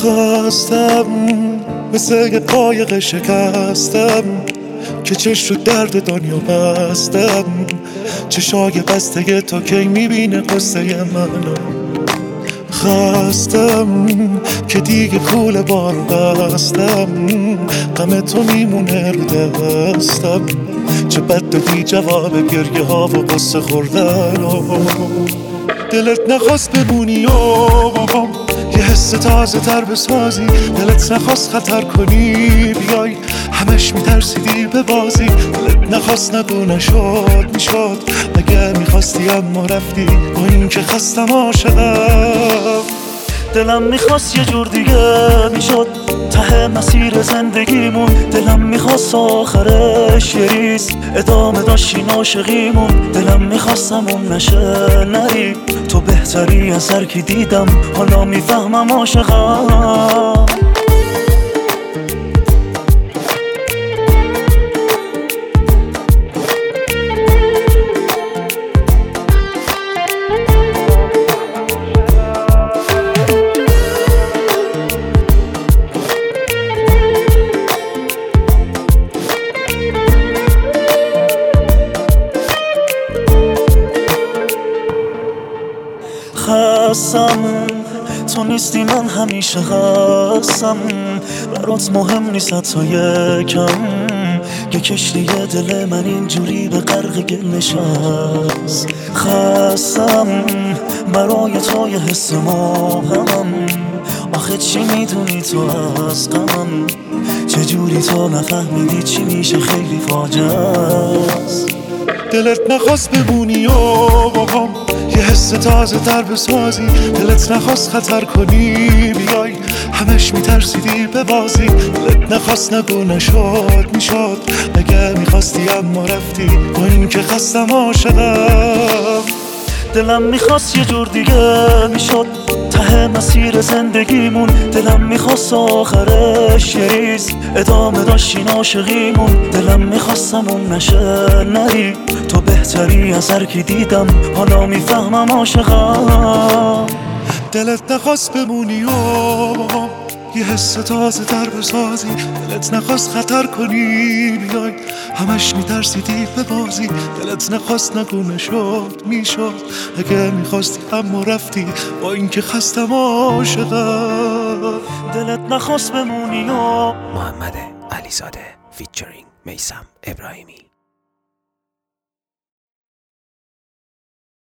خواستم مثل یه قایق شکستم که چش رو درد دنیا بستم. چشای بسته تا کی میبینه قصه منو. خواستم که دیگه پول بار بستم، غم تو میمونه رو دستم. چه بد دادی جواب گریه ها و قصه خوردن و دلت نخواست بمونی و یه حس تازه تر بسازی. دلت نخواست خطر کنی بیای، همش میترسیدی به بازی. دلت نخواست نگو نشد میشد، مگه میخواستی اما رفتی با این که خستم عاشقم. دلم میخواست یه جور دیگه میشد ته مسیر زندگیمون. دلم میخواست آخرش یه ریز ادامه داشتین عاشقیمون. دلم میخواستم اون نشه نری، تو بهتری از هر کی دیدم، حالا میفهمم عاشقم. خستم تو نیستی، من همیشه خستم. برات مهم نیست حتی یکم، یه کشتی دل من اینجوری به غرق گل نشست. خستم برای تو یه حس مبهمم، آخه چی میدونی تو از غمم؟ چجوری تو نفهمیدی چی میشه خیلی فاجعه است. دلت نخواست بمونی و باهام یه حس تازه تر بسازی. دلت نخواست خطر کنی بیای، همش میترسیدی به بازی. دلت نخواست نگو نشد میشد، مگه میخواستی اما رفتی با این که خستم عاشقم. دلم میخواست یه جور دیگه میشد ته مسیر زندگیمون. دلم میخواست آخرش یه ریز ادامه داشتین عاشقیمون. دلم میخواستم اون نشه نری، تو بهتری از هر کی دیدم، حالا میفهمم عاشقم. دلت نخواست بمونی و یه حس تازه تر بسازی. دلت نخواست خطر کنی بیای، همش میترسیدی به بازی. دلت نخواست نگو نشد میشد، اگه میخواستی اما رفتی با این که خستم عاشقم. دلت نخواست بمونی و محمد علیزاده فیچرینگ میثم ابراهیمی.